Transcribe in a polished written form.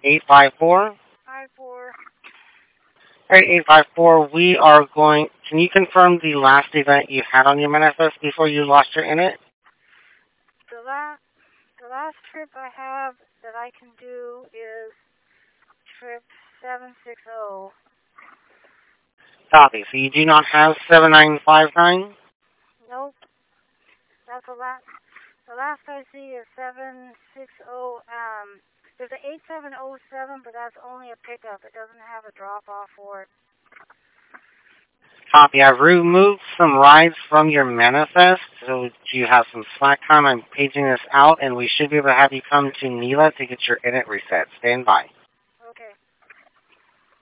854? 54. Alright, 854, we are going... Can you confirm the last event you had on your manifest before you lost your init? The last trip I have that I can do is trip 760. Copy. So you do not have 7959? Nope. That's the last. The last I see is 760. There's an 8707, but that's only a pickup. It doesn't have a drop-off for it. Copy. I've removed some rides from your manifest, so you have some slack time. I'm paging this out, and we should be able to have you come to Nila to get your init reset. Stand by.